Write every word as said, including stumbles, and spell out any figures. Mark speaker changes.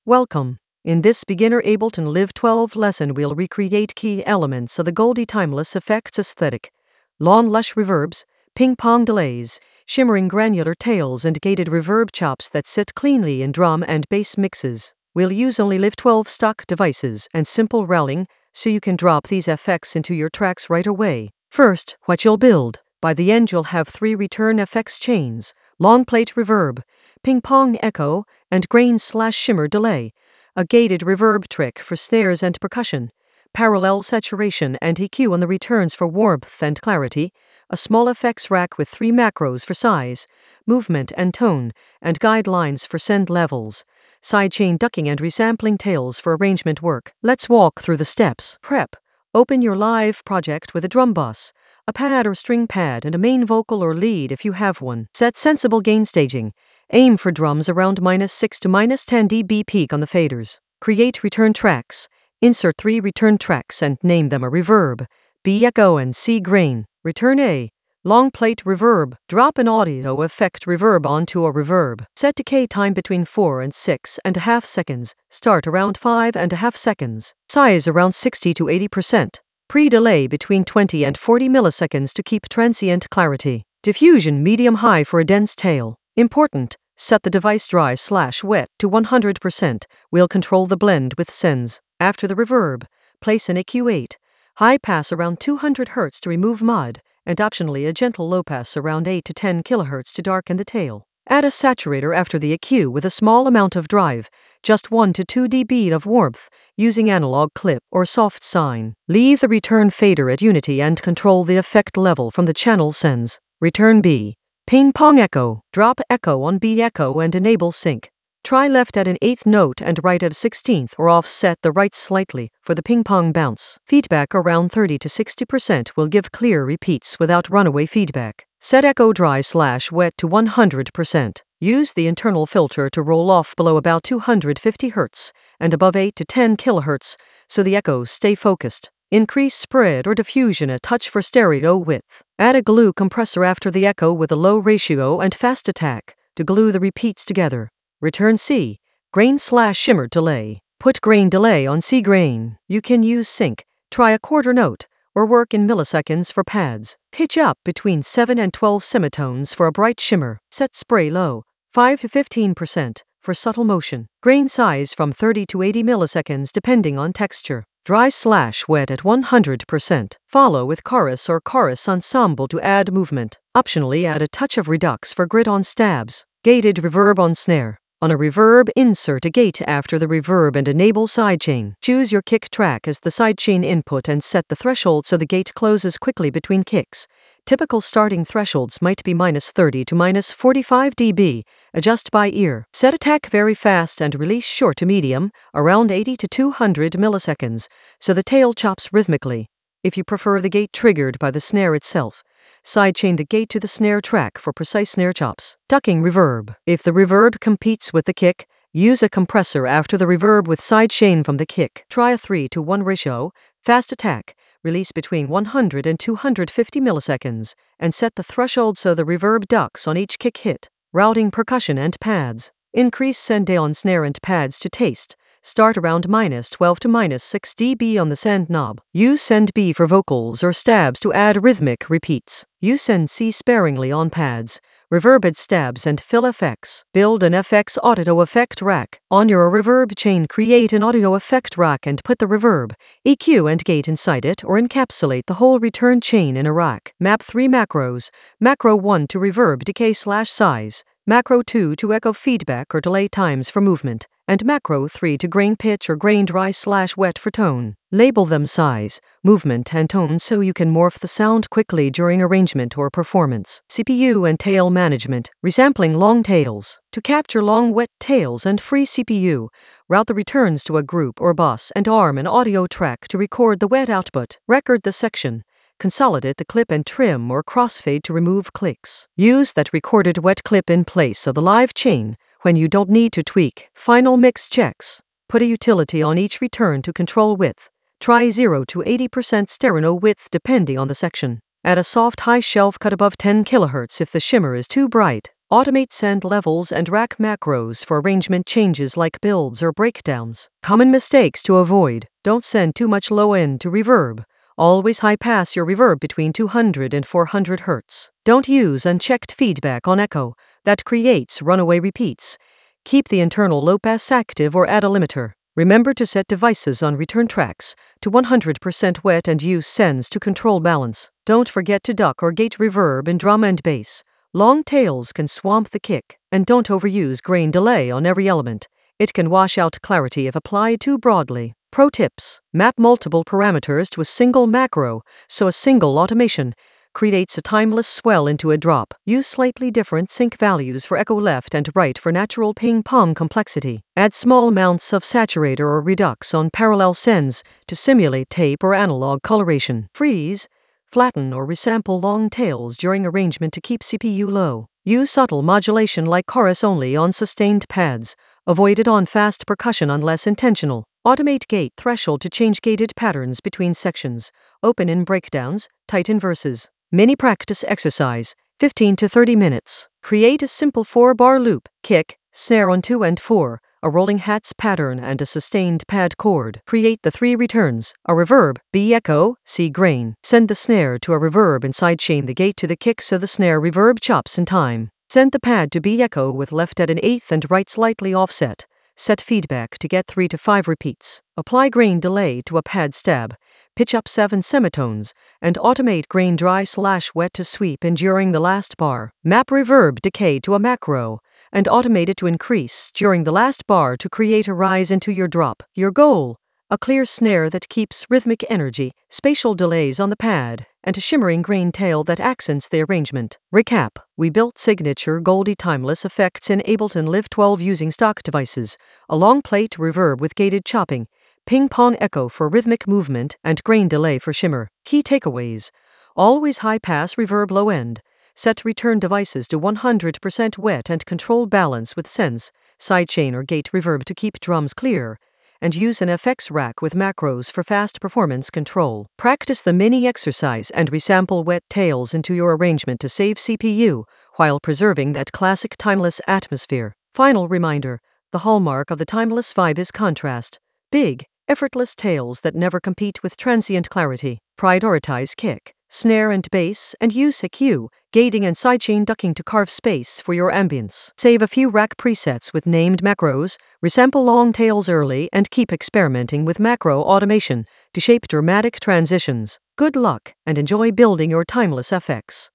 Speaker 1: Welcome. In this beginner Ableton Live twelve lesson we'll recreate key elements of the Goldie Timeless Effects aesthetic. Long lush reverbs, ping-pong delays, shimmering granular tails and gated reverb chops that sit cleanly in drum and bass mixes. We'll use only Live twelve stock devices and simple routing so you can drop these effects into your tracks right away. First, what you'll build. By the end you'll have three return effects chains, long plate reverb, ping-pong echo, and grain slash shimmer delay, a gated reverb trick for snares and percussion, parallel saturation and E Q on the returns for warmth and clarity, a small effects rack with three macros for size, movement and tone, and guidelines for send levels, sidechain ducking and resampling tails for arrangement work. Let's walk through the steps. Prep. Open your live project with a drum bus, a pad or string pad and a main vocal or lead if you have one. Set sensible gain staging. Aim for drums around minus six to minus ten decibels peak on the faders. Create return tracks. Insert three return tracks and name them a reverb, B echo and C grain. Return A. Long plate reverb. Drop an audio effect reverb onto a reverb. Set decay time between four and six and a half seconds. Start around five and a half seconds. Size around sixty to eighty percent. Pre-delay between twenty and forty milliseconds to keep transient clarity. Diffusion medium-high for a dense tail. Important. Set the device dry slash wet to one hundred percent. We'll control the blend with sends. After the reverb, place an E Q eight. High pass around two hundred hertz to remove mud, and optionally a gentle low pass around eight to ten kilohertz to darken the tail. Add a saturator after the E Q with a small amount of drive, just one to two decibels of warmth, using analog clip or soft sine. Leave the return fader at unity and control the effect level from the channel sends. Return B. Ping-pong echo. Drop echo on B echo and enable sync. Try left at an eighth note and right at a sixteenth or offset the right slightly for the ping-pong bounce. Feedback around thirty to sixty percent will give clear repeats without runaway feedback. Set echo dry slash wet to one hundred percent. Use the internal filter to roll off below about two hundred fifty hertz and above eight to ten kilohertz so the echoes stay focused. Increase spread or diffusion a touch for stereo width. Add a glue compressor after the echo with a low ratio and fast attack to glue the repeats together. Return C. Grain slash shimmer delay. Put grain delay on C grain. You can use sync, try a quarter note, or work in milliseconds for pads. Pitch up between seven and twelve semitones for a bright shimmer. Set spray low, five to fifteen percent, for subtle motion. Grain size from thirty to eighty milliseconds depending on texture. Dry slash wet at one hundred percent. Follow with chorus or chorus ensemble to add movement. Optionally add a touch of redux for grit on stabs. Gated reverb on snare. On a reverb, insert a gate after the reverb and enable sidechain. Choose your kick track as the sidechain input and set the threshold so the gate closes quickly between kicks. Typical starting thresholds might be minus thirty to minus forty-five decibels. Adjust by ear. Set attack very fast and release short to medium, around eighty to two hundred milliseconds, so the tail chops rhythmically. If you prefer the gate triggered by the snare itself, sidechain the gate to the snare track for precise snare chops. Ducking reverb. If the reverb competes with the kick, use a compressor after the reverb with sidechain from the kick. Try a three to one ratio, fast attack, release between one hundred and two hundred fifty milliseconds, and set the threshold so the reverb ducks on each kick hit. Routing percussion and pads. Increase send A on snare and pads to taste. Start around minus twelve to minus six decibels on the send knob. Use send B for vocals or stabs to add rhythmic repeats. Use send C sparingly on pads, reverbed stabs and fill effects. Build an F X audio effect rack. On your reverb chain, create an audio effect rack and put the reverb, E Q and gate inside it or encapsulate the whole return chain in a rack. Map three macros. Macro one to reverb decay slash size. Macro two to echo feedback or delay times for movement, and Macro three to grain pitch or grain dry slash wet for tone. Label them size, movement and tone so you can morph the sound quickly during arrangement or performance. C P U and tail management. Resampling long tails. To capture long wet tails and free C P U, route the returns to a group or bus and arm an audio track to record the wet output. Record the section. Consolidate the clip and trim or crossfade to remove clicks. Use that recorded wet clip in place of the live chain when you don't need to tweak. Final mix checks. Put a utility on each return to control width. Try zero to eighty percent stereo width depending on the section. Add a soft high shelf cut above ten kilohertz if the shimmer is too bright. Automate send levels and rack macros for arrangement changes like builds or breakdowns. Common mistakes to avoid. Don't send too much low end to reverb. Always high pass your reverb between two hundred and four hundred hertz. Don't use unchecked feedback on echo. That creates runaway repeats. Keep the internal low pass active or add a limiter. Remember to set devices on return tracks to one hundred percent wet and use sends to control balance. Don't forget to duck or gate reverb in drum and bass. Long tails can swamp the kick, and don't overuse grain delay on every element. It can wash out clarity if applied too broadly. Pro tips: map multiple parameters to a single macro, so a single automation creates a timeless swell into a drop. Use slightly different sync values for echo left and right for natural ping-pong complexity. Add small amounts of saturator or redux on parallel sends to simulate tape or analog coloration. Freeze, flatten or resample long tails during arrangement to keep C P U low. Use subtle modulation like chorus only on sustained pads. Avoid it on fast percussion unless intentional. Automate gate threshold to change gated patterns between sections. Open in breakdowns, tight in verses. Mini practice exercise, fifteen to thirty minutes. Create a simple four-bar loop, kick, snare on two and four, a rolling hats pattern and a sustained pad chord. Create the three returns, a reverb, B echo, C grain. Send the snare to a reverb and sidechain the gate to the kick so the snare reverb chops in time. Send the pad to B echo with left at an eighth and right slightly offset. Set feedback to get three to five repeats. Apply grain delay to a pad stab. Pitch up seven semitones, and automate grain dry slash wet to sweep in during the last bar. Map reverb decay to a macro, and automate it to increase during the last bar to create a rise into your drop. Your goal: a clear snare that keeps rhythmic energy, spatial delays on the pad, and a shimmering grain tail that accents the arrangement. Recap: we built signature Goldie timeless effects in Ableton Live twelve using stock devices, a long plate reverb with gated chopping, ping-pong echo for rhythmic movement, and grain delay for shimmer. Key takeaways: always high-pass reverb low end. Set return devices to one hundred percent wet and control balance with sends, sidechain or gate reverb to keep drums clear, and use an F X rack with macros for fast performance control. Practice the mini exercise and resample wet tails into your arrangement to save C P U while preserving that classic timeless atmosphere. Final reminder: the hallmark of the timeless vibe is contrast. Big, effortless tails that never compete with transient clarity. Prioritize kick, snare and bass, and use E Q, gating and sidechain ducking to carve space for your ambience. Save a few rack presets with named macros, resample long tails early, and keep experimenting with macro automation to shape dramatic transitions. Good luck, and enjoy building your timeless F X.